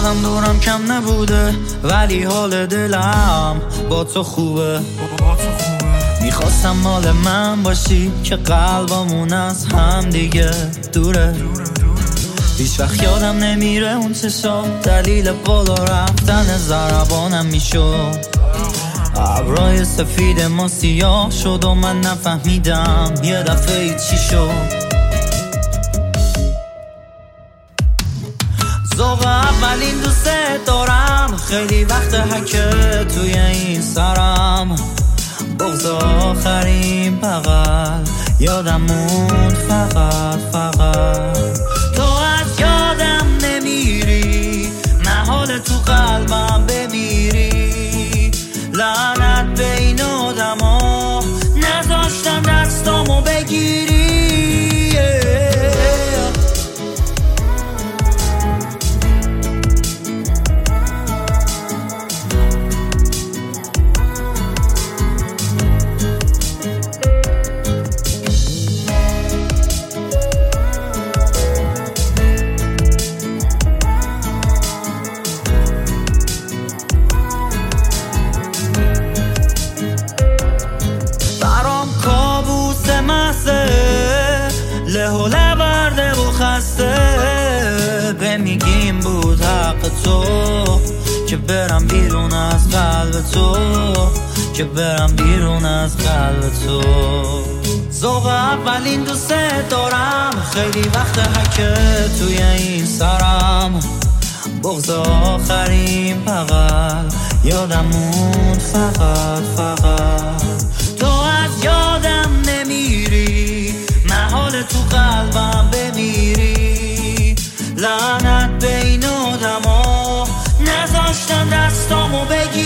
آدم دورم کم نبوده ولی حال دلم با تو خوبه. میخواستم مال من باشی که قلبمون از هم دیگه دوره. هیچ وقت یادم نمیره اون چشام دلیل بالا رفتن ضربانم میشد. ابرای سفید ما سیاه شد و من نفهمیدم یه دفعه چی شد. ذوق اولین دوست دارم، خیلی وقت حکه توی این سرم. بغض آخرین بغل یادم موند فقط تو از یادم نمیری، نه حال تو قلبم بمیری. لعنت به این آدما نذاشتن دستامو بگیری. له و لورده و خسته به میگیم بود حق تو که برم بیرون از قلب تو، که برم بیرون از قلب تو. ذوق اولین دوست دارم، خیلی وقت حکه توی این سرم. بغض آخرین بغل یادم موند فقط تو از یادم نمیری، نه حال تو قلبم بمیری. لعنت به این آدما نذاشتن دستامو بگیری.